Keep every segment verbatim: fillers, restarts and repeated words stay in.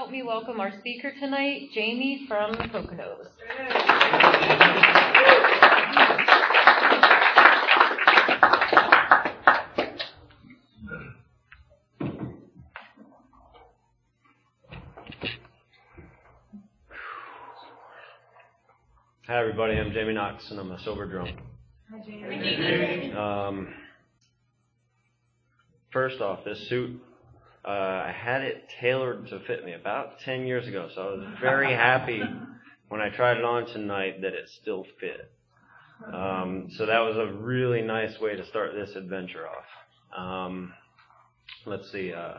help me welcome our speaker tonight, Jamie from the Poconos. Hi everybody, I'm Jamie Knox and I'm a sober drunk. Hi Jamie. Um, first off, this suit, uh, I had it tailored to fit me about ten years ago, so I was very happy when I tried it on tonight that it still fit. Um, so that was a really nice way to start this adventure off. Um, let's see, uh,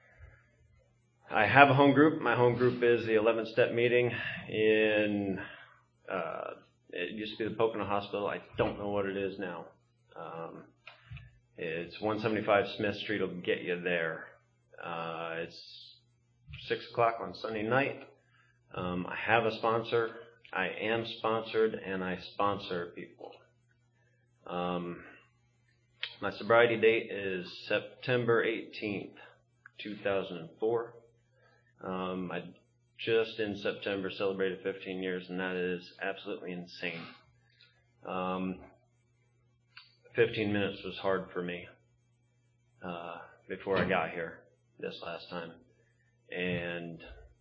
I have a home group. My home group is the eleventh Step Meeting in Uh, it used to be the Pocono Hospital. I don't know what it is now. Um, it's one seventy-five Smith Street will get you there. Uh, it's six o'clock on Sunday night. Um, I have a sponsor. I am sponsored, and I sponsor people. Um, my sobriety date is September eighteenth, two thousand four. Um, I just in September celebrated fifteen years, and that is absolutely insane. Um, fifteen minutes was hard for me uh, before I got here this last time. And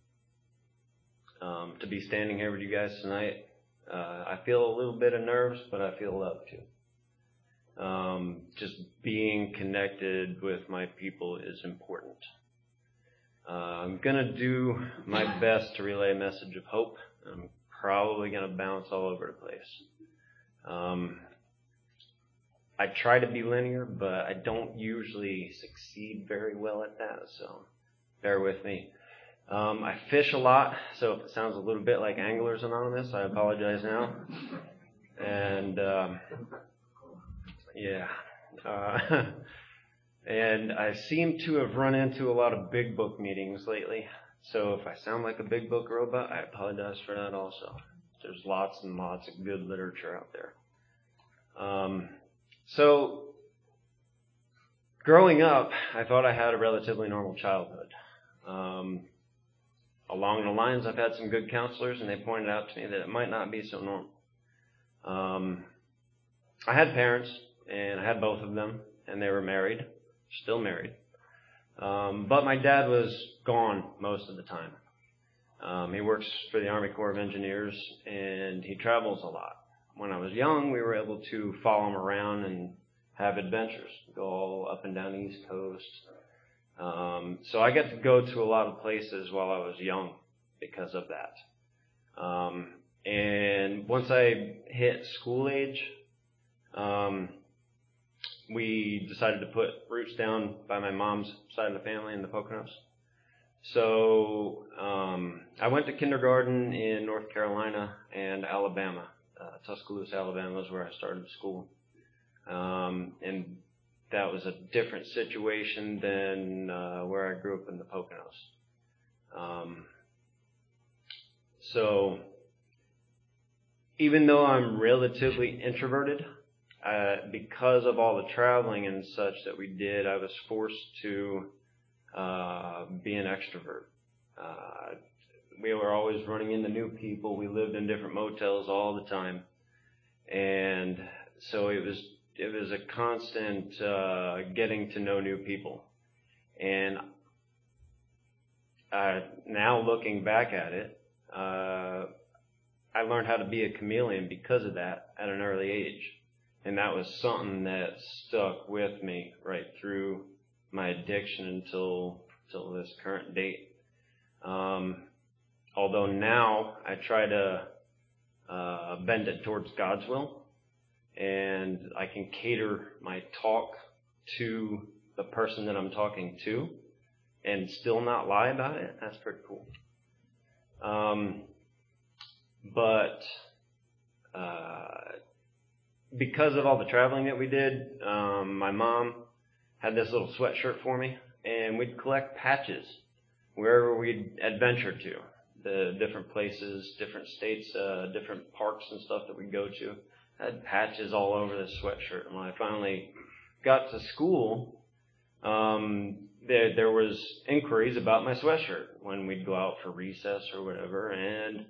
um, to be standing here with you guys tonight, uh, I feel a little bit of nerves, but I feel love too. Um, just being connected with my people is important. Uh, I'm going to do my best to relay a message of hope. I'm probably going to bounce all over the place. Um, I try to be linear, but I don't usually succeed very well at that, so bear with me. Um, I fish a lot, so if it sounds a little bit like Anglers Anonymous, I apologize now. And, um, yeah. Uh, And I seem to have run into a lot of big book meetings lately. So if I sound like a big book robot, I apologize for that also. There's lots and lots of good literature out there. Um, so growing up, I thought I had a relatively normal childhood. Um, along the lines, I've had some good counselors, and they pointed out to me that it might not be so normal. Um, I had parents, and I had both of them, and they were married. Still married. Um, but my dad was gone most of the time. Um, he works for the Army Corps of Engineers, and he travels a lot. When I was young, we were able to follow him around and have adventures, go all up and down the East Coast. Um, so I got to go to a lot of places while I was young because of that. Um, and once I hit school age, um, we decided to put roots down by my mom's side of the family in the Poconos. So um, I went to kindergarten in North Carolina and Alabama. Uh, Tuscaloosa, Alabama is where I started school. Um, and that was a different situation than uh, where I grew up in the Poconos. Um, so even though I'm relatively introverted, Uh, because of all the traveling and such that we did, I was forced to uh, be an extrovert. Uh, we were always running into new people. We lived in different motels all the time, and so it was it was a constant uh, getting to know new people. And uh, now looking back at it, uh, I learned how to be a chameleon because of that at an early age. And that was something that stuck with me right through my addiction until, until this current date. Um, although now I try to uh, bend it towards God's will, and I can cater my talk to the person that I'm talking to and still not lie about it. That's pretty cool. Um, but uh, because of all the traveling that we did, um, my mom had this little sweatshirt for me, and we'd collect patches wherever we'd adventure to, the different places, different states, uh, different parks and stuff that we'd go to. I had patches all over this sweatshirt. And when I finally got to school, um, there, there was inquiries about my sweatshirt when we'd go out for recess or whatever, and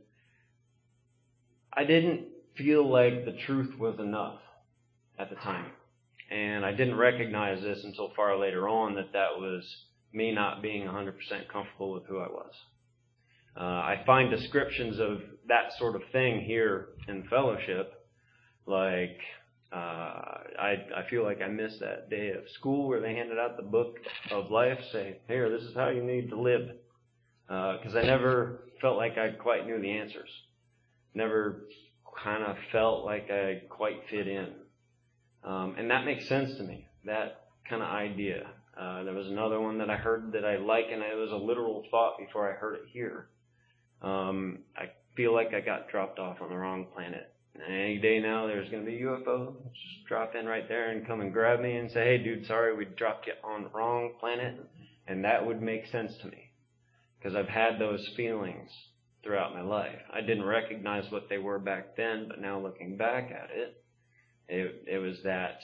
I didn't feel like the truth was enough at the time. And I didn't recognize this until far later on, that that was me not being one hundred percent comfortable with who I was. Uh, I find descriptions of that sort of thing here in fellowship, like uh, I, I feel like I missed that day of school where they handed out the book of life, saying, here, this is how you need to live. Because uh, I never felt like I quite knew the answers. Never kind of felt like I quite fit in. Um, and that makes sense to me, that kind of idea. Uh, there was another one that I heard that I like, and it was a literal thought before I heard it here. Um, I feel like I got dropped off on the wrong planet. And any day now there's going to be a U F O. Just drop in right there and come and grab me and say, hey, dude, sorry, we dropped you on the wrong planet. And that would make sense to me, because I've had those feelings throughout my life. I didn't recognize what they were back then, but now looking back at it, it, it was that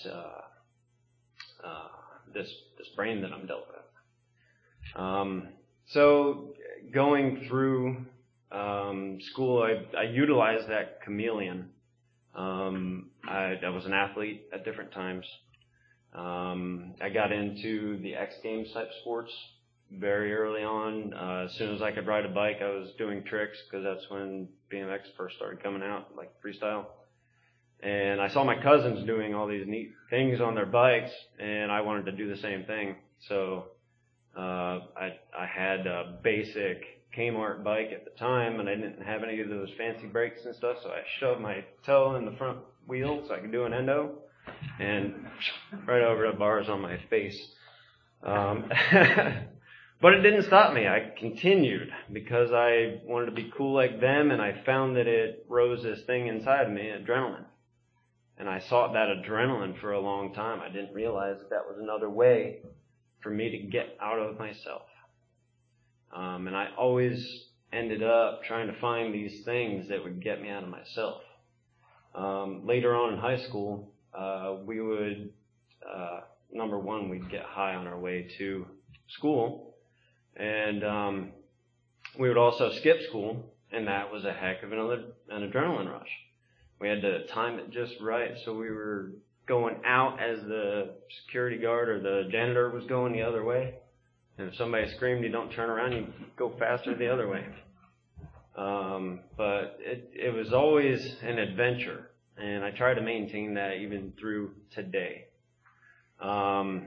uh, uh, this this brain that I'm dealt with. Um, so going through um, school, I, I utilized that chameleon. Um, I, I was an athlete at different times. Um, I got into the X Games type sports very early on. Uh, as soon as I could ride a bike, I was doing tricks, because that's when B M X first started coming out, like freestyle. And I saw my cousins doing all these neat things on their bikes, and I wanted to do the same thing. So uh, I, I had a basic Kmart bike at the time, and I didn't have any of those fancy brakes and stuff, so I shoved my toe in the front wheel so I could do an endo, and right over the bars on my face. Um, but it didn't stop me. I continued because I wanted to be cool like them, and I found that it rose this thing inside of me, adrenaline. And I sought that adrenaline for a long time. I didn't realize that that was another way for me to get out of myself. Um, and I always ended up trying to find these things that would get me out of myself. Um, later on in high school, uh, we would, uh, number one, we'd get high on our way to school. And um, we would also skip school, and that was a heck of another, an adrenaline rush. We had to time it just right, so we were going out as the security guard or the janitor was going the other way. And if somebody screamed, you don't turn around, you go faster the other way. Um, but it, it was always an adventure, and I try to maintain that even through today. Um,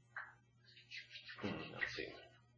let's see.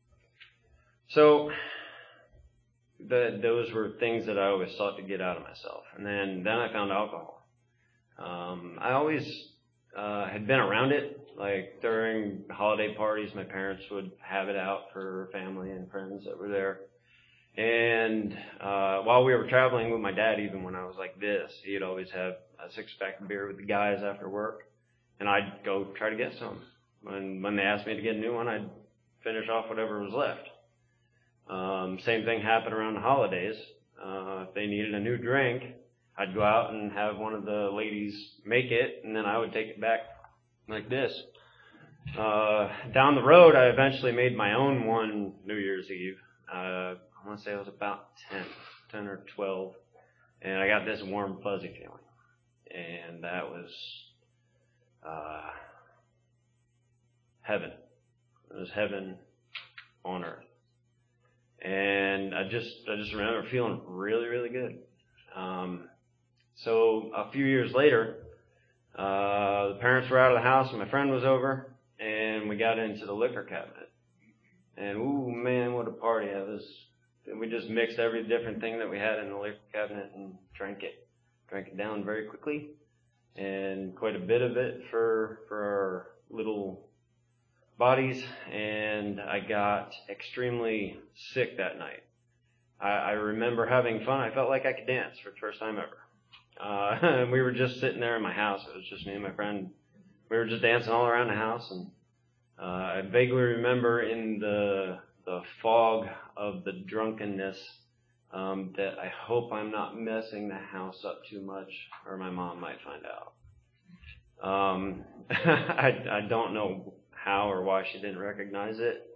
So the, those were things that I always sought to get out of myself. And then, then I found alcohol. Um, I always uh, had been around it. Like during holiday parties, my parents would have it out for family and friends that were there. And uh, while we were traveling with my dad, even when I was like this, he'd always have a six-pack of beer with the guys after work. And I'd go try to get some. When, when they asked me to get a new one, I'd finish off whatever was left. Um, same thing happened around the holidays. Uh, if they needed a new drink, I'd go out and have one of the ladies make it, and then I would take it back like this. Uh, down the road, I eventually made my own one New Year's Eve. Uh, I want to say I was about ten, ten or twelve, and I got this warm, fuzzy feeling. And that was uh, heaven. It was heaven on earth. And I just, I just remember feeling really, really good. Um, so a few years later, uh, the parents were out of the house and my friend was over, and we got into the liquor cabinet. And ooh, man, what a party. It was, we just mixed every different thing that we had in the liquor cabinet and drank it, drank it down very quickly, and quite a bit of it for, for our little bodies, and I got extremely sick that night. I, I remember having fun. I felt like I could dance for the first time ever. Uh, and we were just sitting there in my house. It was just me and my friend. We were just dancing all around the house, and uh, I vaguely remember in the the fog of the drunkenness um, that I hope I'm not messing the house up too much, or my mom might find out. Um, I, I don't know how or why she didn't recognize it.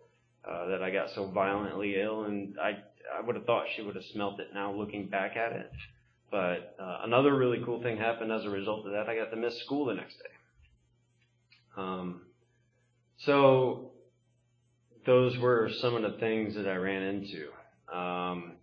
uh, that I got so violently ill, and I I would have thought she would have smelt it now looking back at it. But uh, another really cool thing happened as a result of that. I got to miss school the next day. Um, so those were some of the things that I ran into. Um,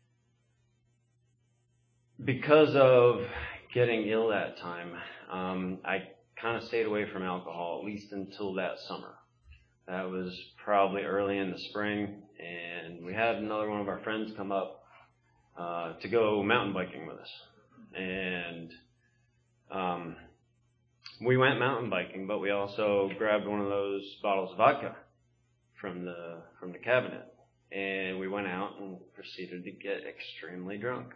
because of getting ill that time, um, I kind of stayed away from alcohol, at least until that summer. That was probably early in the spring, and we had another one of our friends come up uh, to go mountain biking with us. And um, we went mountain biking, but we also grabbed one of those bottles of vodka from the from the cabinet, and we went out and proceeded to get extremely drunk.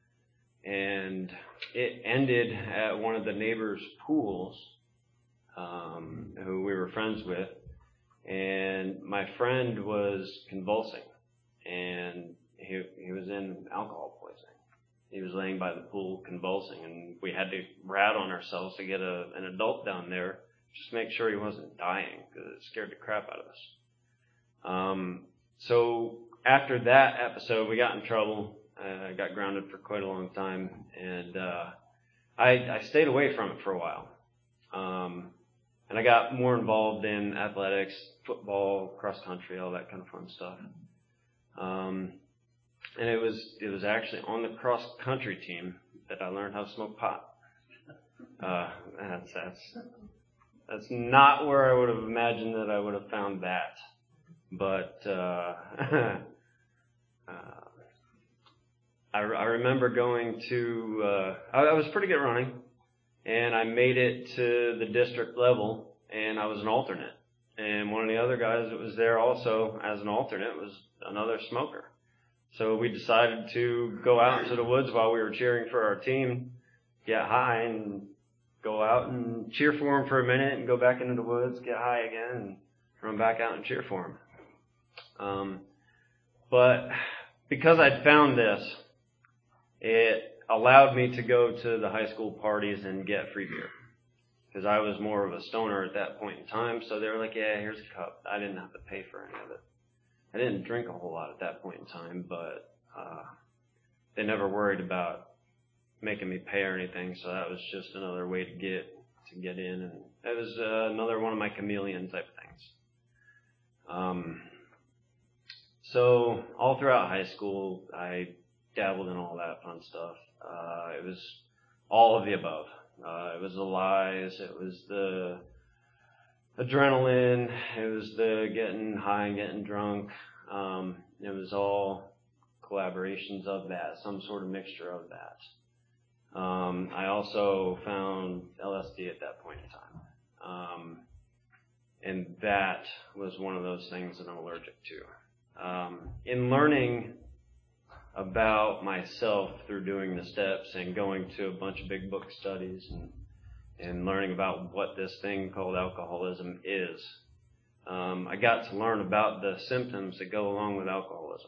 And it ended at one of the neighbors' pools, um, who we were friends with, and my friend was convulsing, and he he was in alcohol poisoning. He was laying by the pool convulsing, and we had to rat on ourselves to get a, an adult down there just to make sure he wasn't dying, because it scared the crap out of us. Um, so after that episode, we got in trouble. I uh, got grounded for quite a long time, and uh, I, I stayed away from it for a while. Um, and I got more involved in athletics, football, cross country, all that kind of fun stuff. Um, and it was it was actually on the cross country team that I learned how to smoke pot. Uh, that's that's that's not where I would have imagined that I would have found that, but. Uh, uh, I, I remember going to, uh, I, I was pretty good running, and I made it to the district level, and I was an alternate. And one of the other guys that was there also as an alternate was another smoker. So we decided to go out into the woods while we were cheering for our team, get high, and go out and cheer for them for a minute, and go back into the woods, get high again, and run back out and cheer for them. Um, but because I'd found this, it allowed me to go to the high school parties and get free beer, because I was more of a stoner at that point in time. So they were like, yeah, here's a cup. I didn't have to pay for any of it. I didn't drink a whole lot at that point in time, but uh, they never worried about making me pay or anything. So that was just another way to get to get in. And it was uh, another one of my chameleon type things. Um, so all throughout high school, I dabbled in all that fun stuff. Uh, it was all of the above. Uh, it was the lies. It was the adrenaline. It was the getting high and getting drunk. Um, it was all collaborations of that, some sort of mixture of that. Um, I also found L S D at that point in time. Um, and that was one of those things that I'm allergic to. Um, in learning about myself through doing the steps and going to a bunch of big book studies and, and learning about what this thing called alcoholism is, um, I got to learn about the symptoms that go along with alcoholism.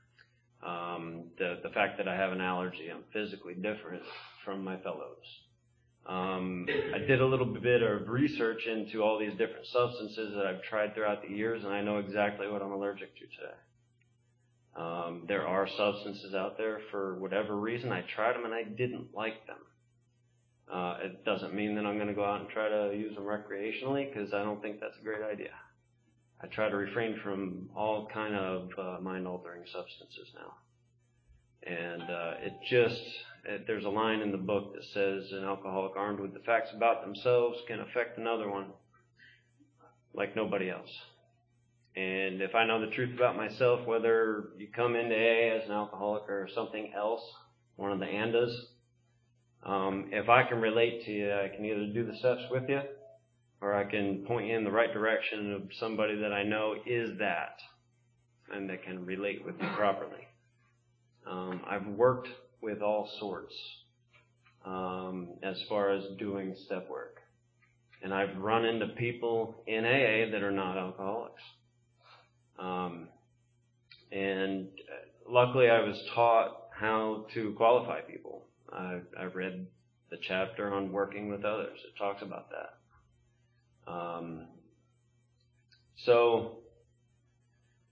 Um, the, the fact that I have an allergy, I'm physically different from my fellows. Um, I did a little bit of research into all these different substances that I've tried throughout the years, and I know exactly what I'm allergic to today. Um, there are substances out there, for whatever reason, I tried them and I didn't like them. Uh, it doesn't mean that I'm going to go out and try to use them recreationally, because I don't think that's a great idea. I try to refrain from all kind of uh, mind-altering substances now. And uh, it just, it, there's a line in the book that says, an alcoholic armed with the facts about themselves can affect another one like nobody else. And if I know the truth about myself, whether you come into A A as an alcoholic or something else, one of the ANDAs, um, if I can relate to you, I can either do the steps with you, or I can point you in the right direction of somebody that I know is that, and that can relate with you properly. Um, I've worked with all sorts um, as far as doing step work. And I've run into people in A A that are not alcoholics. Um, and luckily I was taught how to qualify people. I, I read the chapter on working with others. It talks about that. Um, so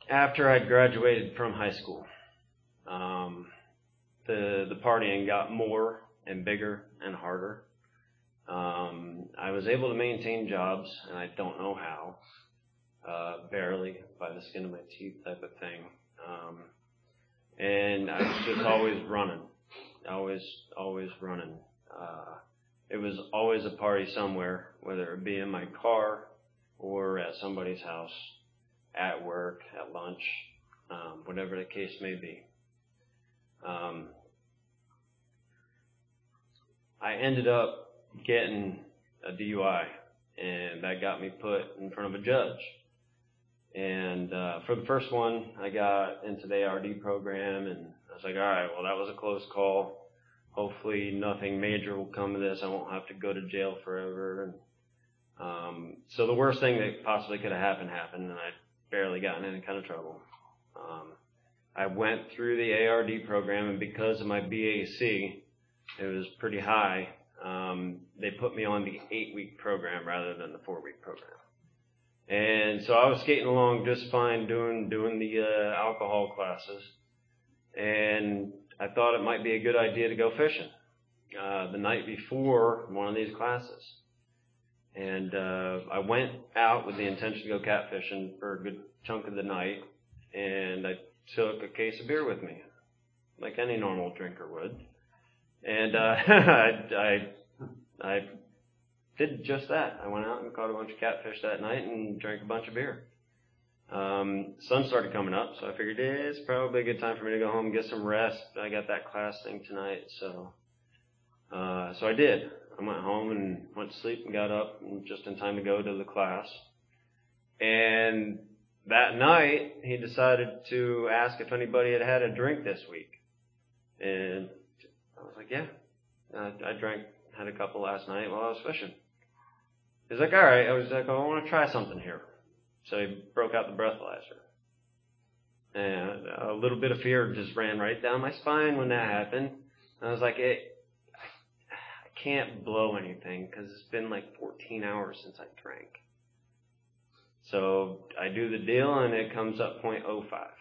after I'd graduated from high school, um, the the partying got more and bigger and harder. Um, I was able to maintain jobs, and I don't know how, uh, barely by the skin of my teeth type of thing. Um, and I was just always running, always, always running. Uh, it was always a party somewhere, whether it be in my car or at somebody's house, at work, at lunch, um, whatever the case may be. Um, I ended up getting a D U I, and that got me put in front of a judge. And uh, for the first one, I got into the A R D program, and I was like, all right, well, that was a close call. Hopefully nothing major will come of this. I won't have to go to jail forever. And um, so the worst thing that possibly could have happened happened, and I barely got in any kind of trouble. Um, I went through the A R D program, and because of my B A C, it was pretty high. Um, they put me on the eight-week program rather than the four-week program. And so I was skating along just fine doing doing the uh, alcohol classes. And I thought it might be a good idea to go fishing uh, the night before one of these classes. And uh, I went out with the intention to go catfishing for a good chunk of the night. And I took a case of beer with me, like any normal drinker would. And uh, I, I I did just that. I went out and caught a bunch of catfish that night and drank a bunch of beer. Um, sun started coming up, so I figured it's probably a good time for me to go home and get some rest. I got that class thing tonight, so uh, so I did. I went home and went to sleep and got up just in time to go to the class. And that night, he decided to ask if anybody had had a drink this week. And I was like, yeah, I, I drank, had a couple last night while I was fishing. He's like, all right. I was like, oh, I want to try something here. So he broke out the breathalyzer. And a little bit of fear just ran right down my spine when that happened. And I was like, it, I can't blow anything because it's been like fourteen hours since I drank. So I do the deal and it comes up point oh five.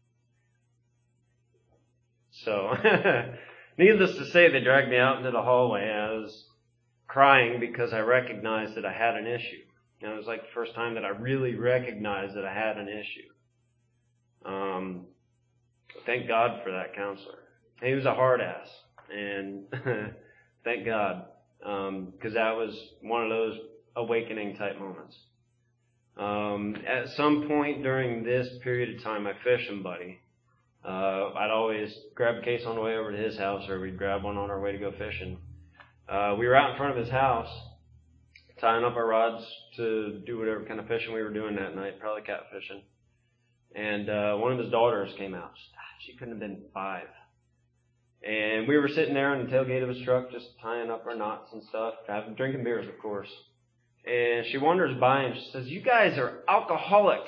So needless to say, they dragged me out into the hallway, and I was crying because I recognized that I had an issue. And it was like the first time that I really recognized that I had an issue. Um, thank God for that counselor. He was a hard ass, and thank God, because um, that was one of those awakening type moments. Um, at some point during this period of time, my fishing buddy, Uh, I'd always grab a case on the way over to his house, or we'd grab one on our way to go fishing. Uh, we were out in front of his house, tying up our rods to do whatever kind of fishing we were doing that night, probably catfishing. And uh, one of his daughters came out. She couldn't have been five. And we were sitting there on the tailgate of his truck, just tying up our knots and stuff, having, drinking beers, of course. And she wanders by and she says, "You guys are alcoholics."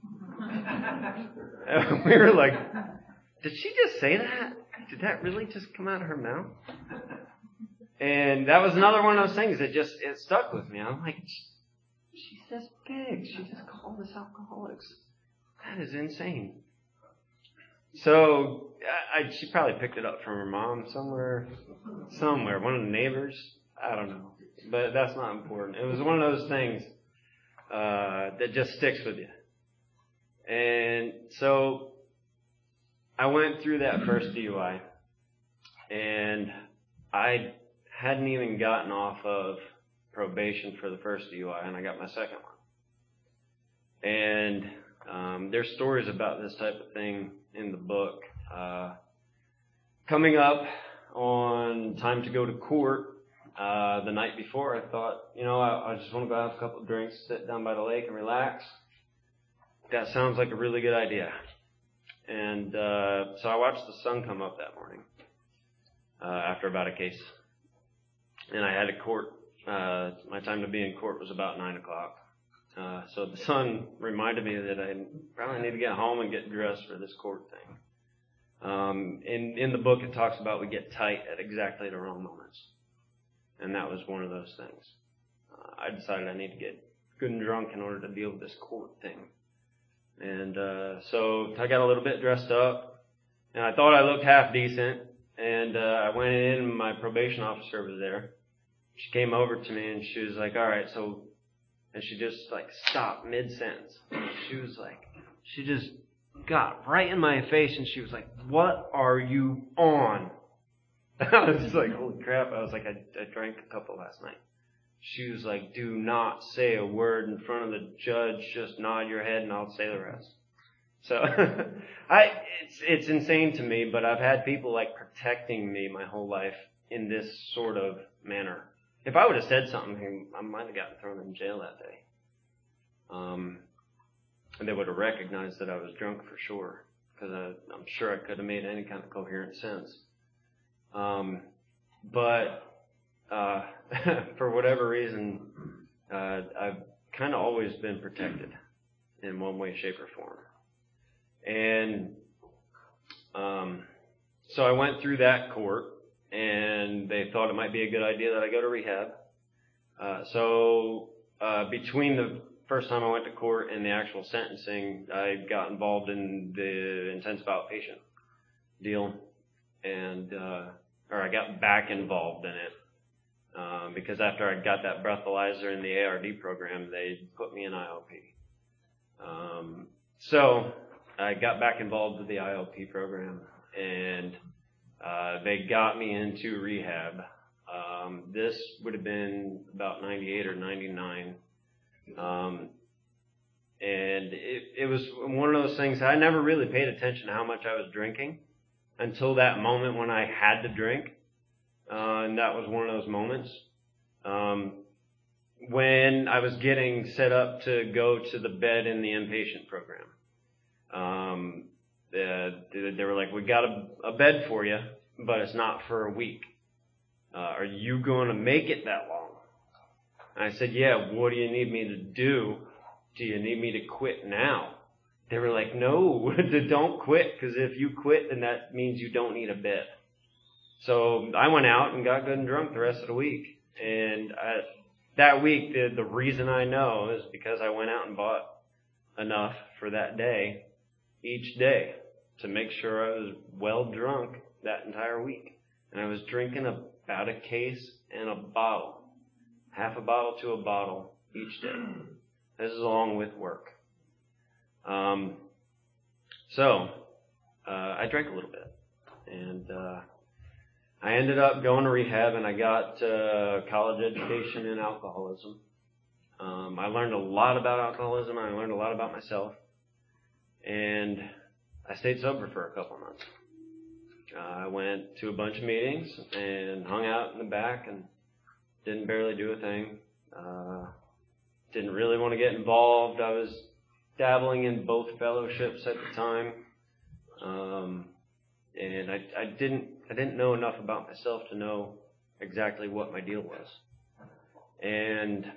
And we were like, did she just say that? Did that really just come out of her mouth? And that was another one of those things that just, it stuck with me. I'm like, she says pigs. She just called us alcoholics. That is insane. So I, I, she probably picked it up from her mom somewhere, somewhere, one of the neighbors. I don't know. But that's not important. It was one of those things uh, that just sticks with you. And so I went through that first D U I, and I hadn't even gotten off of probation for the first D U I, and I got my second one. And um, there's stories about this type of thing in the book. Uh, coming up on time to go to court, uh, the night before, I thought, you know, I, I just want to go have a couple of drinks, sit down by the lake and relax. That sounds like a really good idea. And uh, so I watched the sun come up that morning uh, after about a case. And I had a court. Uh, my time to be in court was about nine o'clock. Uh, so the sun reminded me that I probably need to get home and get dressed for this court thing. Um, in, in the book, it talks about we get tight at exactly the wrong moments. And that was one of those things. Uh, I decided I need to get good and drunk in order to deal with this court thing. And uh, so I got a little bit dressed up, and I thought I looked half decent. And uh, I went in, and my probation officer was there. She came over to me, and she was like, all right, so, and she just like stopped mid-sentence. She was like, she just got right in my face, and she was like, what are you on? I was just like, holy crap. I was like, I, I drank a couple last night. She was like, do not say a word in front of the judge. Just nod your head and I'll say the rest. So I, it's, it's insane to me, but I've had people like protecting me my whole life in this sort of manner. If I would have said something, I might have gotten thrown in jail that day. Um, and they would have recognized that I was drunk for sure, because I'm sure I could have made any kind of coherent sense. Um, but uh, for whatever reason, uh, I've kind of always been protected in one way, shape, or form. And um, so I went through that court, and they thought it might be a good idea that I go to rehab. Uh, so uh, between the first time I went to court and the actual sentencing, I got involved in the intensive outpatient deal, and uh, or I got back involved in it. Um, because after I got that breathalyzer in the A R D program, they put me in I L P. Um, so I got back involved with the I L P program, and uh, they got me into rehab. Um, this would have been about ninety-eight or ninety-nine. Um, and it, it was one of those things, I never really paid attention to how much I was drinking until that moment when I had to drink. Uh, and that was one of those moments. Um, when I was getting set up to go to the bed in the inpatient program. Um, they, they were like, we got a, a bed for you, but it's not for a week. Uh, are you going to make it that long? And I said, yeah, what do you need me to do? Do you need me to quit now? They were like, no, don't quit, because if you quit, then that means you don't need a bed. So I went out and got good and drunk the rest of the week. And I, that week, the, the reason I know is because I went out and bought enough for that day, each day, to make sure I was well drunk that entire week. And I was drinking about a case and a bottle, half a bottle to a bottle each day. This is along with work. Um, so uh, I drank a little bit, and uh, I ended up going to rehab, and I got uh, college education in alcoholism. Um, I learned a lot about alcoholism, and I learned a lot about myself, and I stayed sober for a couple months. Uh, I went to a bunch of meetings and hung out in the back and didn't barely do a thing. Uh, didn't really want to get involved. I was dabbling in both fellowships at the time, um, and I, I didn't I didn't know enough about myself to know exactly what my deal was. And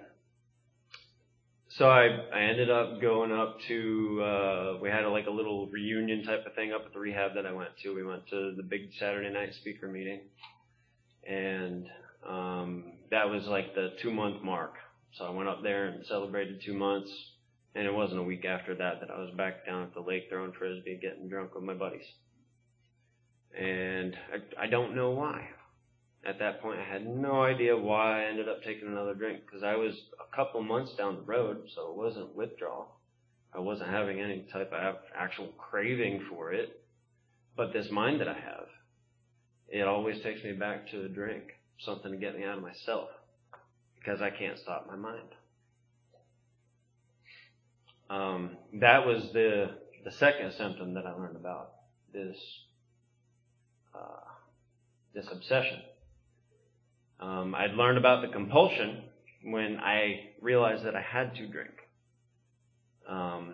so I, I ended up going up to, uh, we had a, like a little reunion type of thing up at the rehab that I went to. We went to the big Saturday night speaker meeting, and um, that was like the two month mark. So I went up there and celebrated two months, and it wasn't a week after that that I was back down at the lake throwing frisbee, getting drunk with my buddies. And I, I don't know why. At that point, I had no idea why I ended up taking another drink, because I was a couple months down the road, so it wasn't withdrawal. I wasn't having any type of actual craving for it. But this mind that I have, it always takes me back to a drink, something to get me out of myself, because I can't stop my mind. Um, that was the the second symptom that I learned about, this uh, this obsession. Um, I'd learned about the compulsion when I realized that I had to drink. Um,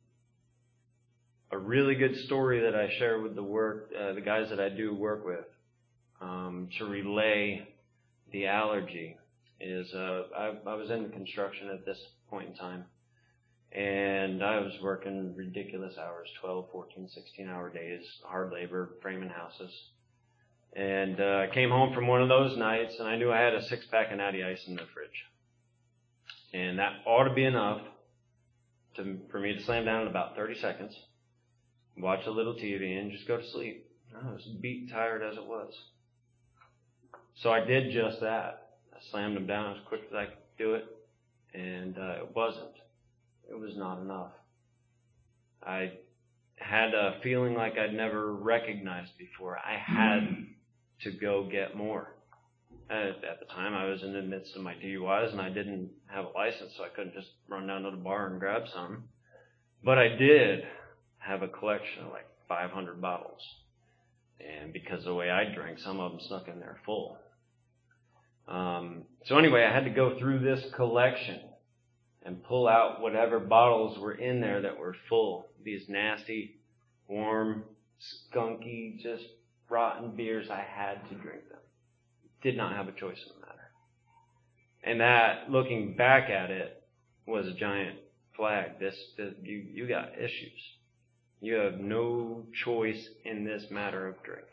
a really good story that I share with the work, uh, the guys that I do work with, um, to relay the allergy is, uh, I, I was in construction at this point in time, and I was working ridiculous hours, twelve, fourteen, sixteen hour days, hard labor, framing houses. And uh, I came home from one of those nights, and I knew I had a six-pack of Natty Ice in the fridge. And that ought to be enough to, for me to slam down in about thirty seconds, watch a little T V, and just go to sleep. I was beat tired as it was. So I did just that. I slammed them down as quick as I could do it, and uh, it wasn't. It was not enough. I had a feeling like I'd never recognized before. I had to go get more. At, at the time, I was in the midst of my D U Is, and I didn't have a license, so I couldn't just run down to the bar and grab some. But I did have a collection of like five hundred bottles. And because of the way I drank, some of them snuck in there full. Um, so anyway, I had to go through this collection and pull out whatever bottles were in there that were full. These nasty, warm, skunky, just rotten beers. I had to drink them. Did not have a choice in the matter. And that, looking back at it, was a giant flag. This, this you, you got issues. You have no choice in this matter of drink.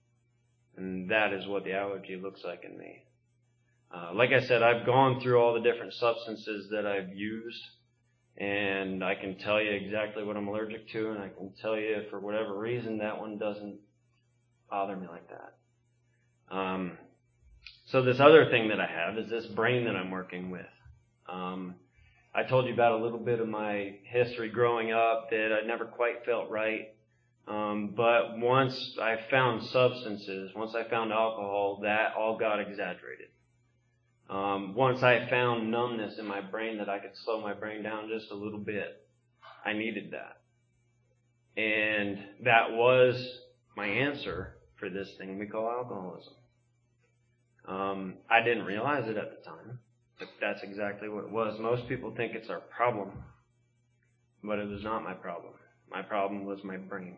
And that is what the allergy looks like in me. Uh, like I said, I've gone through all the different substances that I've used, and I can tell you exactly what I'm allergic to, and I can tell you for whatever reason that one doesn't bother me like that. Um, so this other thing that I have is this brain that I'm working with. Um, I told you about a little bit of my history growing up that I never quite felt right. Um, but once I found substances, once I found alcohol, that all got exaggerated. Um, once I found numbness in my brain that I could slow my brain down just a little bit, I needed that. And that was my answer for this thing we call alcoholism. Um, I didn't realize it at the time, but that's exactly what it was. Most people think it's our problem, but it was not my problem. My problem was my brain.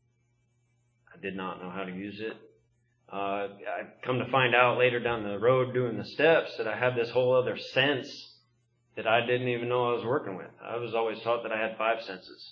I did not know how to use it. Uh, I've come to find out later down the road doing the steps that I have this whole other sense that I didn't even know I was working with. I was always taught that I had five senses.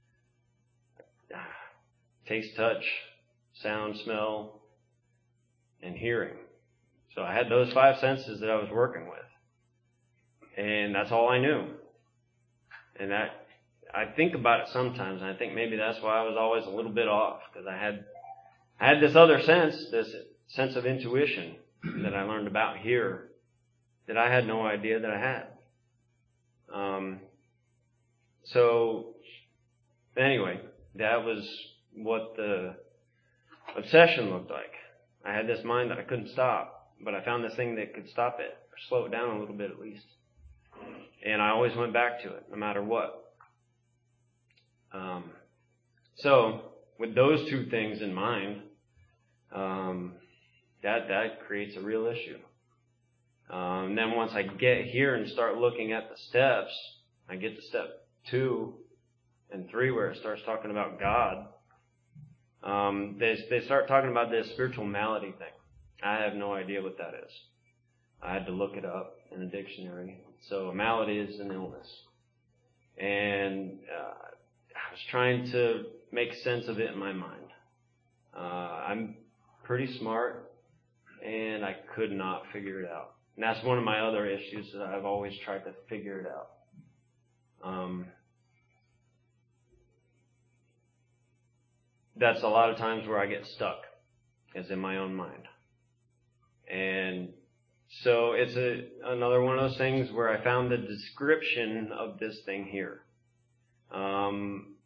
Taste, touch, sound, smell, and hearing. So I had those five senses that I was working with. And that's all I knew. And that, I think about it sometimes, and I think maybe that's why I was always a little bit off, because I had I had this other sense, this sense of intuition that I learned about here that I had no idea that I had. Um, so, anyway, that was what the obsession looked like. I had this mind that I couldn't stop, but I found this thing that could stop it, or slow it down a little bit at least. And I always went back to it, no matter what. Um, so, with those two things in mind, um, that that creates a real issue. Um, then once I get here and start looking at the steps, I get to step two and three where it starts talking about God. Um, they they start talking about this spiritual malady thing. I have no idea what that is. I had to look it up in a dictionary. So a malady is an illness, and uh, I was trying to make sense of it in my mind. Uh, I'm pretty smart, and I could not figure it out. And that's one of my other issues, that I've always tried to figure it out. Um, that's a lot of times where I get stuck, is in my own mind. And so it's a, another one of those things where I found the description of this thing here. Um,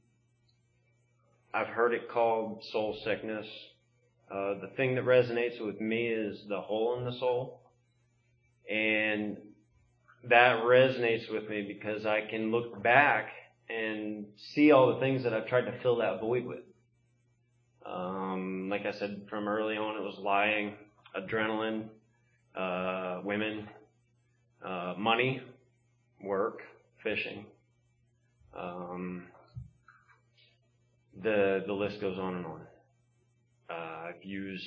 I've heard it called soul sickness. Uh, the thing that resonates with me is the hole in the soul. And that resonates with me because I can look back and see all the things that I've tried to fill that void with. Um, like I said, from early on, it was lying, adrenaline, uh, women, uh, money, work, fishing. Um, the the list goes on and on. Uh, I've used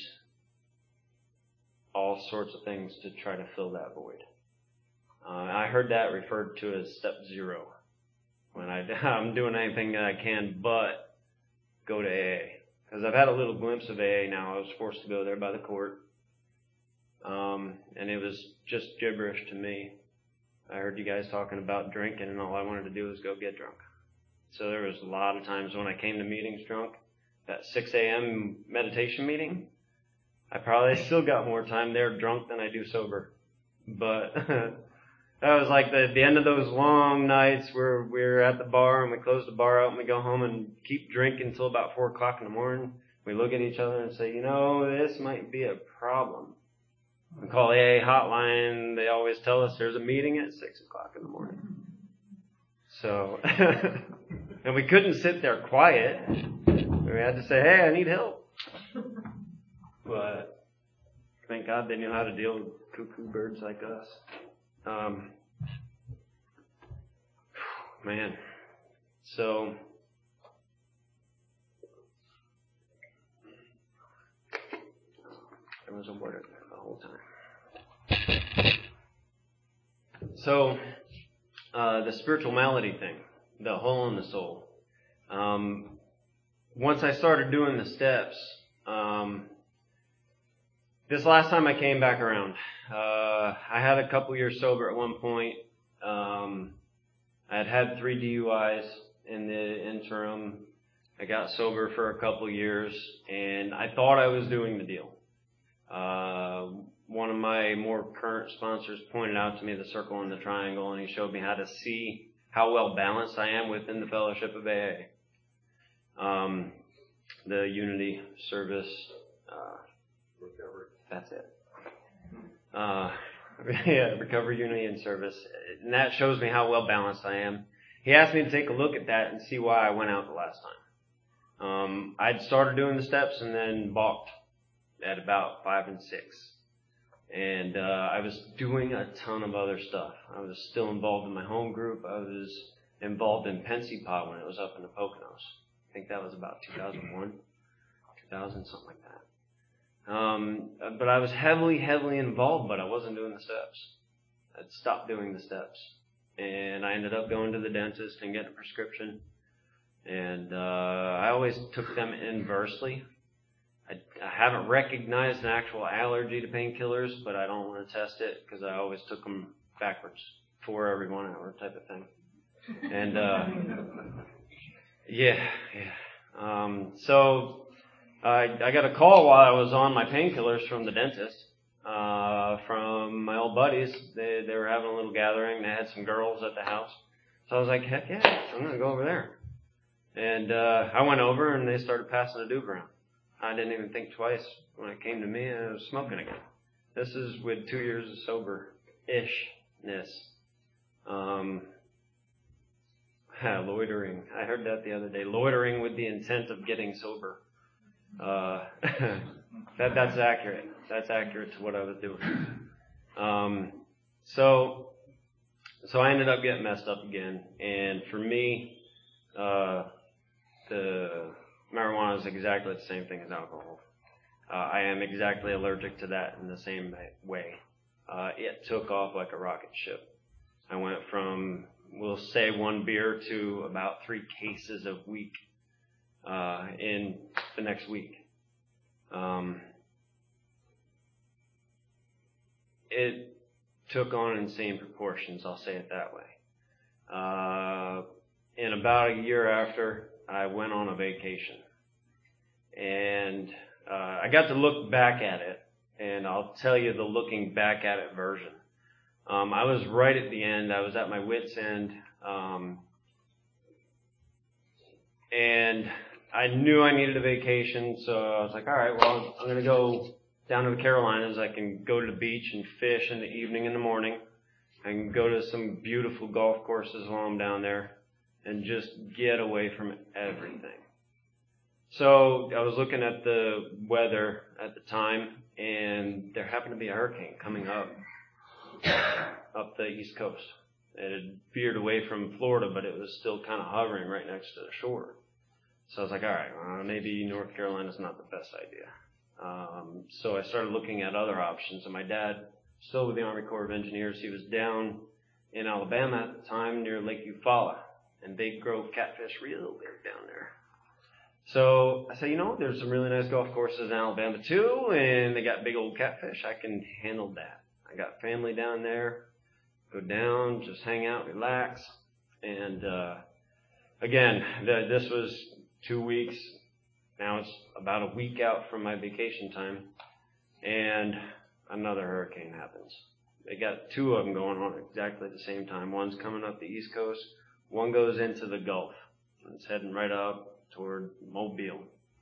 all sorts of things to try to fill that void. Uh, I heard that referred to as step zero. When I, I'm doing anything that I can but go to A A. Because I've had a little glimpse of A A now. I was forced to go there by the court. Um, and it was just gibberish to me. I heard you guys talking about drinking, and all I wanted to do was go get drunk. So there was a lot of times when I came to meetings drunk. That six a.m. meditation meeting, I probably still got more time there drunk than I do sober. But that was like the, the end of those long nights where we're at the bar and we close the bar out and we go home and keep drinking until about four o'clock in the morning. We look at each other and say, you know, this might be a problem. We call A A hotline. They always tell us there's a meeting at six o'clock in the morning. So, and we couldn't sit there quiet. We had to say, hey, I need help. But thank God they knew how to deal with cuckoo birds like us. Um, man. So, there was a word the whole time. So, uh, the spiritual malady thing, the hole in the soul. Um, once I started doing the steps, um, this last time I came back around, uh, I had a couple years sober at one point. Um, I had had three D U Is in the interim. I got sober for a couple years, and I thought I was doing the deal. Uh, one of my more current sponsors pointed out to me the circle and the triangle, and he showed me how to see how well balanced I am within the fellowship of A A. Um, the unity, service, uh, recovery. That's it. Uh, yeah, recovery, unity, and service. And that shows me how well balanced I am. He asked me to take a look at that and see why I went out the last time. Um, I'd started doing the steps and then balked at about five and six. And, uh, I was doing a ton of other stuff. I was still involved in my home group. I was involved in Pensipod when it was up in the Poconos. I think that was about two thousand one, two thousand, something like that. Um, but I was heavily, heavily involved, but I wasn't doing the steps. I'd stopped doing the steps. And I ended up going to the dentist and getting a prescription. And, uh, I always took them inversely. I, I haven't recognized an actual allergy to painkillers, but I don't want to test it because I always took them backwards, four every one hour type of thing. And, uh, yeah, yeah. Um, so I, I got a call while I was on my painkillers from the dentist, uh, from my old buddies. They, they were having a little gathering. They had some girls at the house. So I was like, heck yeah, I'm going to go over there. And, uh, I went over and they started passing the Duke around. I didn't even think twice when it came to me, and I was smoking again. This is with two years of sober-ishness. Um, loitering. I heard that the other day. Loitering with the intent of getting sober. Uh, that, that's accurate. That's accurate to what I was doing. Um, so, so I ended up getting messed up again. And for me, uh, the marijuana is exactly the same thing as alcohol. Uh, I am exactly allergic to that in the same way. Uh, it took off like a rocket ship. I went from, we'll say, one beer to about three cases a week uh, in the next week. Um, it took on insane proportions, I'll say it that way. Uh, in about a year after, I went on a vacation. And uh, I got to look back at it, and I'll tell you the looking back at it version. Um, I was right at the end. I was at my wit's end. Um, and I knew I needed a vacation, so I was like, all right, well, I'm going to go down to the Carolinas. I can go to the beach and fish in the evening and the morning. I can go to some beautiful golf courses while I'm down there and just get away from everything. So I was looking at the weather at the time, and there happened to be a hurricane coming up, up the East Coast. It had veered away from Florida, but it was still kind of hovering right next to the shore. So I was like, all right, well, maybe North Carolina's not the best idea. Um, so I started looking at other options, and my dad, still with the Army Corps of Engineers, he was down in Alabama at the time near Lake Eufaula, and they grow catfish real big down there. So I said, you know, there's some really nice golf courses in Alabama too, and they got big old catfish. I can handle that. I got family down there. go down, just hang out, relax. And uh, again, th- this was two weeks. Now it's about a week out from my vacation time, and another hurricane happens. They got two of them going on at exactly the same time. One's coming up the East Coast. One goes into the Gulf. It's heading right up toward Mobile.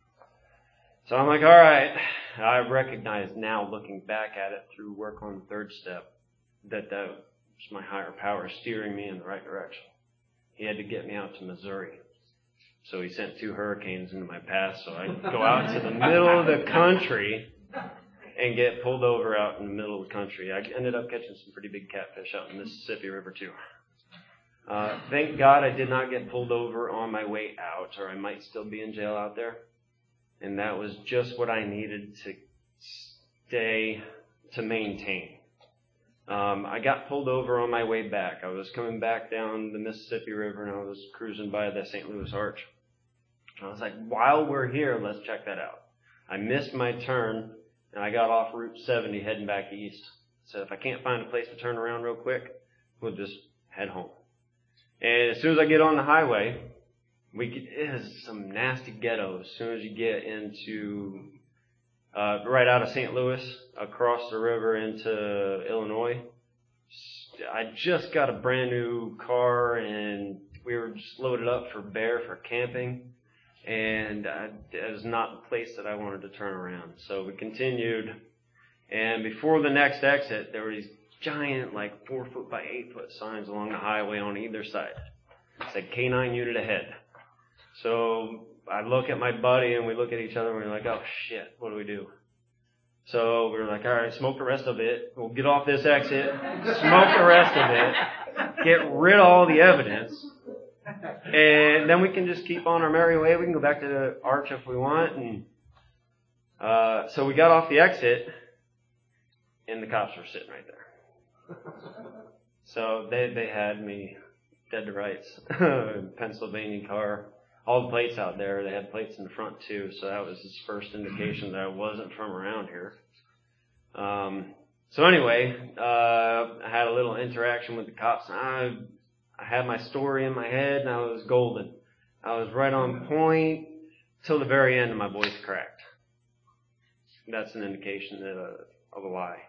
So I'm like, all right. I recognize now, looking back at it through work on the third step, that that was my higher power steering me in the right direction. He had to get me out to Missouri. So he sent two hurricanes into my path, so I go out to the middle of the country and get pulled over out in the middle of the country. I ended up catching some pretty big catfish out in the Mississippi River, too. Uh, thank God I did not get pulled over on my way out, or I might still be in jail out there. And that was just what I needed to stay, to maintain. Um, I got pulled over on my way back. I was coming back down the Mississippi River, and I was cruising by the Saint Louis Arch. I was like, while we're here, let's check that out. I missed my turn, and I got off Route seventy heading back east. So if I can't find a place to turn around real quick, we'll just head home. And as soon as I get on the highway, we get, it is some nasty ghetto. As soon as you get into, uh, right out of Saint Louis, across the river into Illinois. I just got a brand new car, and we were just loaded up for bear for camping. And I, it was not the place that I wanted to turn around. So we continued. And before the next exit, there were these giant, like four foot by eight foot signs along the highway on either side. It said K nine unit ahead. So I look at my buddy, and we look at each other, and we're like, oh shit, what do we do? So we were like, all right, smoke the rest of it. We'll get off this exit, smoke the rest of it, get rid of all the evidence, and then we can just keep on our merry way. We can go back to the arch if we want. And uh, so we got off the exit, and the cops were sitting right there. So they they had me dead to rights. Pennsylvania car. All the plates out there, they had plates in the front too, so that was his first indication that I wasn't from around here. Um, so anyway, uh, I had a little interaction with the cops. And I, I had my story in my head, and I was golden. I was right on point till the very end, and my voice cracked. That's an indication that, uh, of a lie.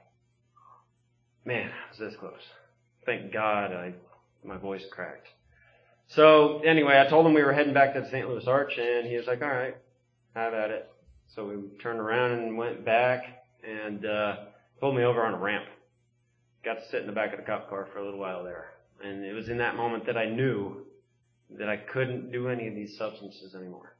Man, I was this close. Thank God I my voice cracked. So anyway, I told him we were heading back to the Saint Louis Arch, and he was like, all right, have at it. So we turned around and went back, and uh, pulled me over on a ramp. Got to sit in the back of the cop car for a little while there. And it was in that moment that I knew that I couldn't do any of these substances anymore.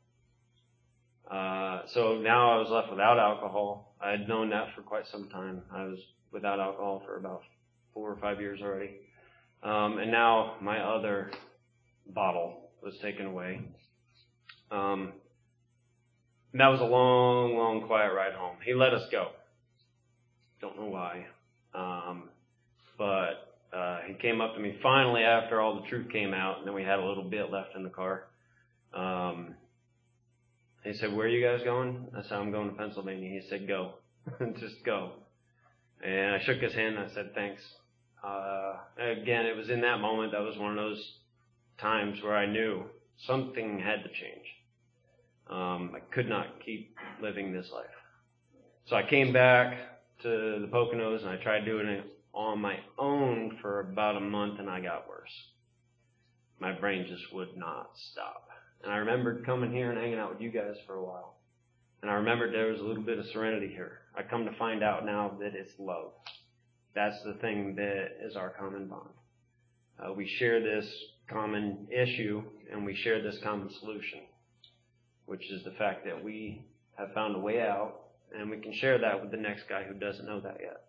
Uh, so now I was left without alcohol. I had known that for quite some time. I was without alcohol for about four or five years already. Um, and now my other bottle was taken away. Um, and that was a long, long, quiet ride home. He let us go. Don't know why. Um, but uh, he came up to me finally after all the truth came out, and then we had a little bit left in the car. Um, he said, where are you guys going? I said, I'm going to Pennsylvania. He said, go. Just go. And I shook his hand, and I said, thanks. Uh, again, it was in that moment, that was one of those times where I knew something had to change. Um, I could not keep living this life. So I came back to the Poconos, and I tried doing it on my own for about a month, and I got worse. My brain just would not stop. And I remembered coming here and hanging out with you guys for a while. And I remembered there was a little bit of serenity here. I come to find out now that it's love. That's the thing that is our common bond. Uh, we share this common issue, and we share this common solution, which is the fact that we have found a way out, and we can share that with the next guy who doesn't know that yet.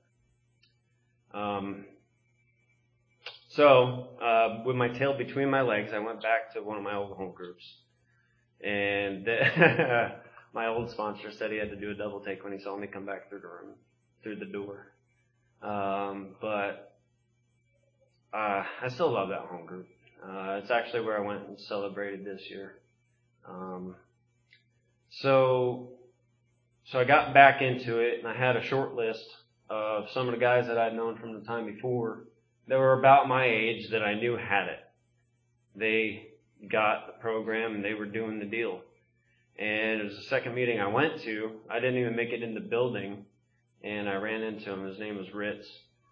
Um, so, uh, with my tail between my legs, I went back to one of my old home groups, and the, my old sponsor said he had to do a double take when he saw me come back through the room, through the door. Um, but uh, I still love that home group. Uh, it's actually where I went and celebrated this year. Um, so, so I got back into it, and I had a short list of some of the guys that I'd known from the time before that were about my age that I knew had it. They got the program and they were doing the deal. And it was the second meeting I went to. I didn't even make it in the building, and I ran into him. His name was Ritz,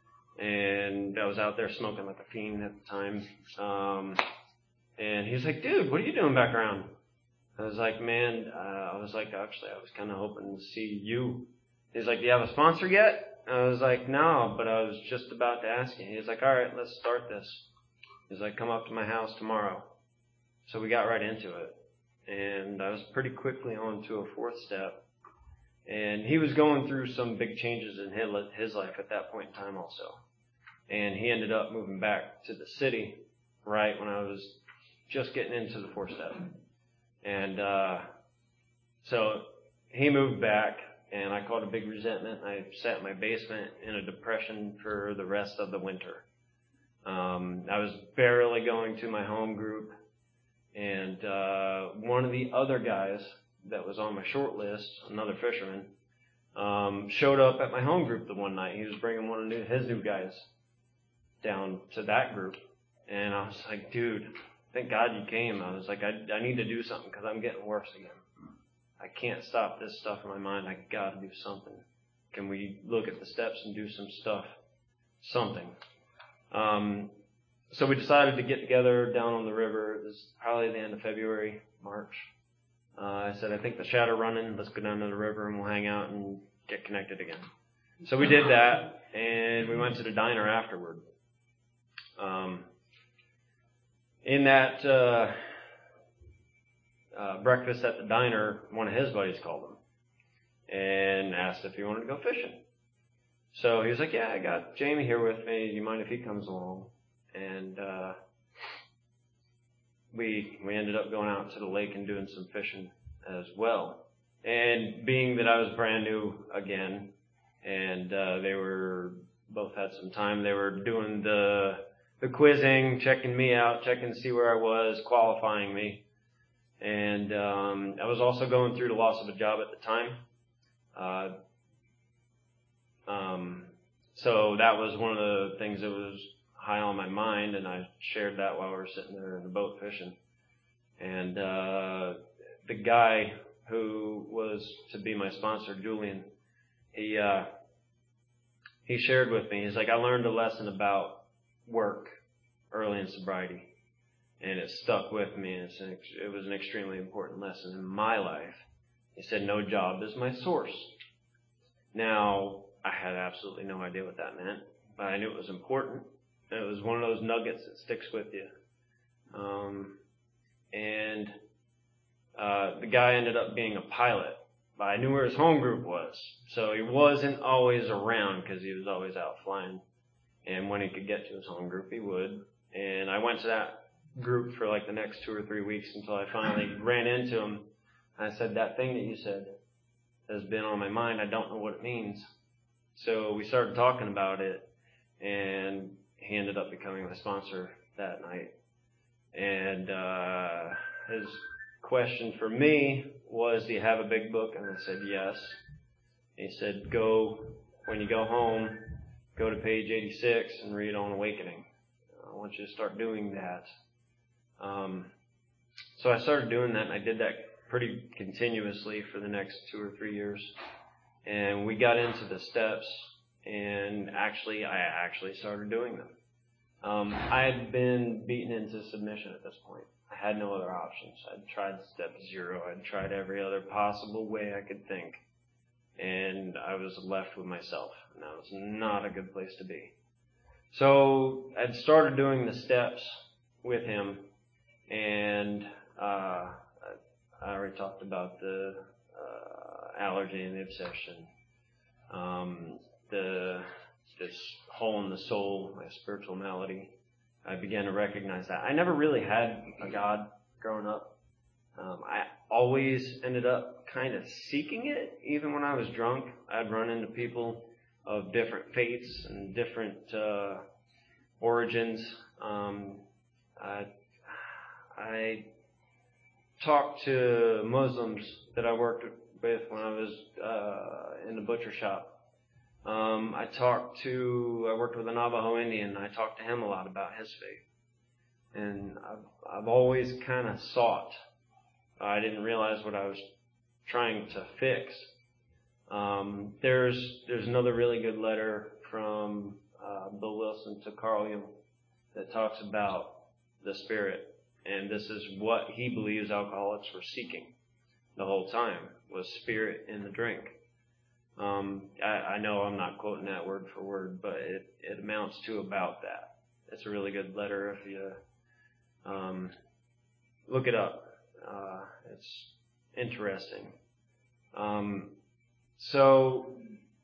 and I was out there smoking like a fiend at the time. Um, and he was like, "Dude, what are you doing back around?" I was like, "Man, uh, I was like, actually, I was kind of hoping to see you." He's like, "Do you have a sponsor yet?" I was like, "No, but I was just about to ask you." He's like, "All right, let's start this." He's like, "Come up to my house tomorrow." So we got right into it. And I was pretty quickly on to a fourth step. And he was going through some big changes in his life at that point in time also. And he ended up moving back to the city right when I was just getting into the fourth step. And uh, so he moved back, and I caught a big resentment. I sat in my basement in a depression for the rest of the winter. Um, I was barely going to my home group. And uh, one of the other guys that was on my short list, another fisherman, um, showed up at my home group the one night. He was bringing one of new, his new guys down to that group. And I was like, "Dude, thank God you came." I was like, I, I need to do something because I'm getting worse again. I can't stop this stuff in my mind. I got to do something. Can we look at the steps and do some stuff? Something. Um, So we decided to get together down on the river. It was probably the end of February, March. Uh, I said, "I think the shad are running. Let's go down to the river and we'll hang out and get connected again." So we did that, and we went to the diner afterward. Um, in that uh, uh, breakfast at the diner, one of his buddies called him and asked if he wanted to go fishing. So he was like, "Yeah, I got Jamie here with me. Do you mind if he comes along?" And uh, we we ended up going out to the lake and doing some fishing as well. And being that I was brand new again, and uh, they were both had some time, they were doing the the quizzing, checking me out, checking to see where I was, qualifying me. And um, I was also going through the loss of a job at the time. Uh, um, so that was one of the things that was high on my mind, and I shared that while we were sitting there in the boat fishing. And uh, the guy who was to be my sponsor, Julian, he uh, he shared with me. He's like, "I learned a lesson about work early in sobriety, and it stuck with me. And it's an, it was an extremely important lesson in my life." He said, "No job is my source." Now, I had absolutely no idea what that meant, but I knew it was important. It was one of those nuggets that sticks with you. Um, and uh, the guy ended up being a pilot, but I knew where his home group was. So he wasn't always around because he was always out flying. And when he could get to his home group, he would. And I went to that group for like the next two or three weeks until I finally ran into him. I said, "That thing that you said has been on my mind. I don't know what it means." So we started talking about it, and he ended up becoming my sponsor that night. And uh, his question for me was, "Do you have a big book?" And I said, "Yes." He said, "Go, when you go home, go to page eighty-six and read on awakening. I want you to start doing that." Um, so I started doing that, and I did that pretty continuously for the next two or three years. And we got into the steps, and actually, I actually started doing them. Um, I had been beaten into submission at this point. I had no other options. I'd tried step zero. I'd tried every other possible way I could think. And I was left with myself. And that was not a good place to be. So I'd started doing the steps with him. And uh, I already talked about the uh, allergy and the obsession. Um, the this hole in the soul, my spiritual malady. I began to recognize that. I never really had a God growing up. Um, I always ended up kind of seeking it. Even when I was drunk, I'd run into people of different faiths and different uh, origins. Um, I, I talked to Muslims that I worked with when I was uh, in the butcher shop. Um, I talked to, I worked with a Navajo Indian. I talked to him a lot about his faith. And I've, I've always kind of sought. I didn't realize what I was trying to fix. Um, there's there's another really good letter from uh, Bill Wilson to Carl Jung that talks about the Spirit, and this is what he believes alcoholics were seeking the whole time, was Spirit in the drink. Um, I, I know I'm not quoting that word for word, but it, it amounts to about that. It's a really good letter if you um, look it up. Uh, it's interesting. Um, So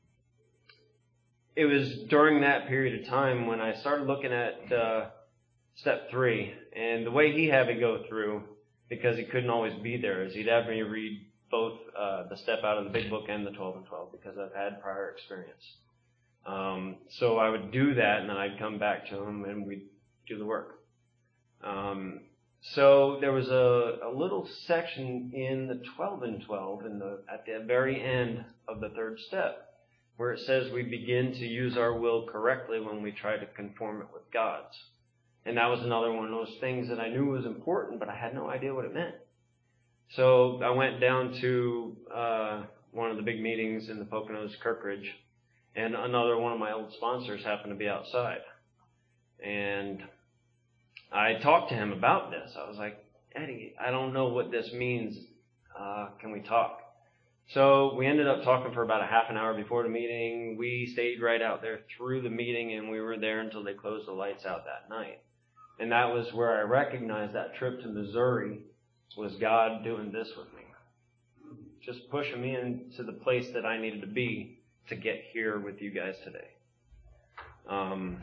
it was during that period of time when I started looking at uh, step three, and the way he had me go through, because he couldn't always be there, is he'd have me read both uh, the step out of the Big Book and the twelve and twelve, because I've had prior experience. Um, so I would do that, and then I'd come back to him, and we'd do the work. Um, So there was a, a little section in the twelve and twelve in the, at the very end of the third step where it says we begin to use our will correctly when we try to conform it with God's. And that was another one of those things that I knew was important, but I had no idea what it meant. So I went down to uh, one of the big meetings in the Poconos, Kirkridge, and another one of my old sponsors happened to be outside. And I talked to him about this. I was like, Eddie, I don't know what this means. Uh, can we talk? So we ended up talking for about a half an hour before the meeting. We stayed right out there through the meeting, and we were there until they closed the lights out that night. And that was where I recognized that trip to Missouri was God doing this with me. Just pushing me into the place that I needed to be to get here with you guys today. Um...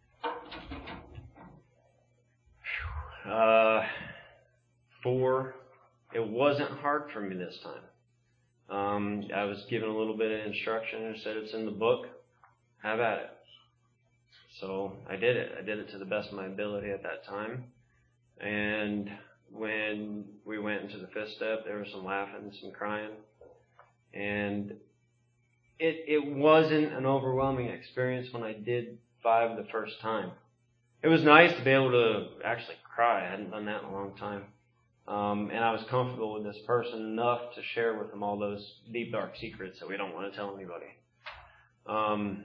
Uh, four, it wasn't hard for me this time. Um, I was given a little bit of instruction and said it's in the book. Have at it. So I did it. I did it to the best of my ability at that time. And when we went into the fifth step, there was some laughing, some crying. And it, it wasn't an overwhelming experience when I did five the first time. It was nice to be able to actually cry. I hadn't done that in a long time. Um, and I was comfortable with this person enough to share with them all those deep, dark secrets that we don't want to tell anybody. Um,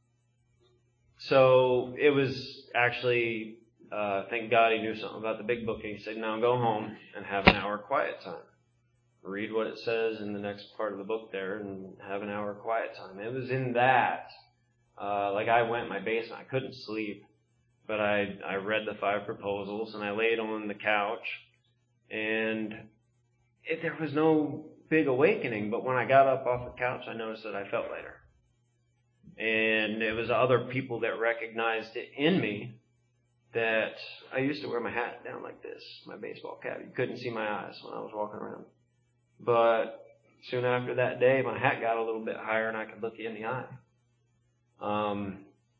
so it was actually, uh, thank God he knew something about the Big Book. And he said, now go home and have an hour quiet time. Read what it says in the next part of the book there and have an hour quiet time. It was in that. Uh, like I went in my basement. I couldn't sleep. But I, I read the five proposals, and I laid on the couch, and it, there was no big awakening. But when I got up off the couch, I noticed that I felt lighter. And it was other people that recognized it in me that I used to wear my hat down like this, my baseball cap. You couldn't see my eyes when I was walking around. But soon after that day, my hat got a little bit higher, and I could look you in the eye. Um...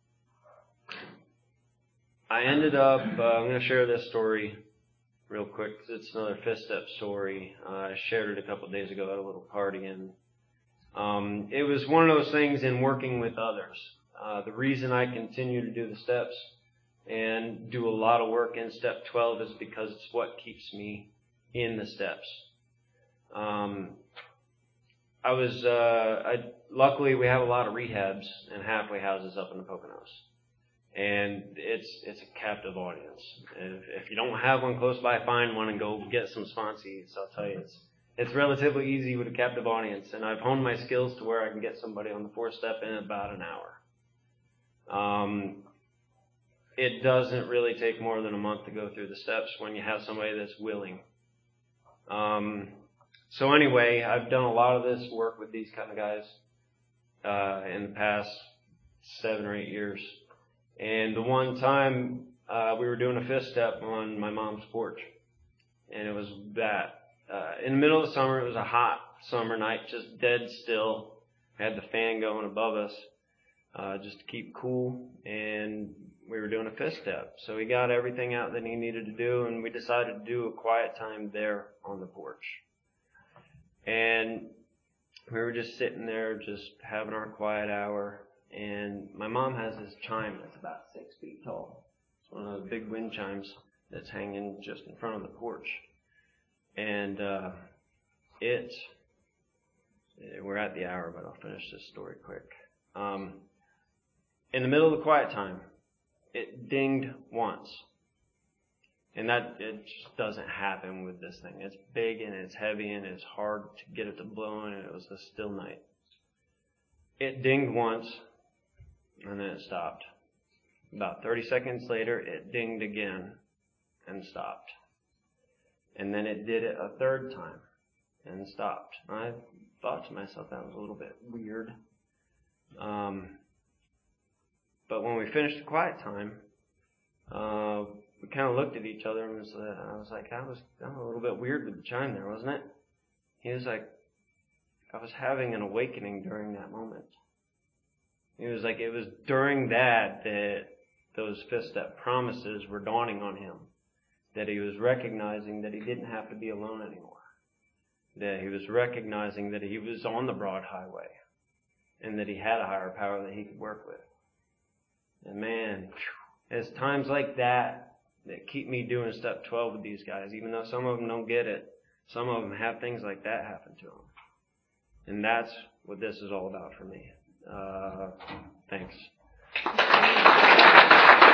I ended up, uh, I'm going to share this story real quick because it's another fifth step story. Uh, I shared it a couple of days ago at a little party, and um, it was one of those things in working with others. Uh, the reason I continue to do the steps and do a lot of work in step twelve is because it's what keeps me in the steps. Um, I was, uh, I, luckily we have a lot of rehabs and halfway houses up in the Poconos. And it's it's a captive audience. If, if you don't have one close by, find one and go get some sponsees. I'll tell you, it's it's relatively easy with a captive audience. And I've honed my skills to where I can get somebody on the fourth step in about an hour. Um, it doesn't really take more than a month to go through the steps when you have somebody that's willing. Um, so anyway, I've done a lot of this work with these kind of guys uh, in the past seven or eight years. And the one time uh, we were doing a fifth step on my mom's porch, and it was that. Uh, in the middle of the summer, it was a hot summer night, just dead still. I had the fan going above us uh, just to keep cool, and we were doing a fifth step. So he got everything out that he needed to do, and we decided to do a quiet time there on the porch. And we were just sitting there, just having our quiet hour. and my mom has this chime that's about six feet tall. It's one of those big wind chimes that's hanging just in front of the porch. And uh, it, we're at the hour, but I'll finish this story quick. Um, in the middle of the quiet time, it dinged once. And that, it just doesn't happen with this thing. It's big and it's heavy and it's hard to get it to blow, and it was a still night. It dinged once, and then it stopped. About thirty seconds later, it dinged again and stopped. And then it did it a third time and stopped. I thought to myself that was a little bit weird. Um, but when we finished the quiet time, uh, we kind of looked at each other, and was, uh, I was like, that was, that was a little bit weird with the chime there, wasn't it? He was like, I was having an awakening during that moment. He was like, it was during that that those fifth step promises were dawning on him. That he was recognizing that he didn't have to be alone anymore. That he was recognizing that he was on the broad highway. And that he had a higher power that he could work with. And man, it's times like that that keep me doing step twelve with these guys. Even though some of them don't get it, some of them have things like that happen to them. And that's what this is all about for me. Uh, thanks.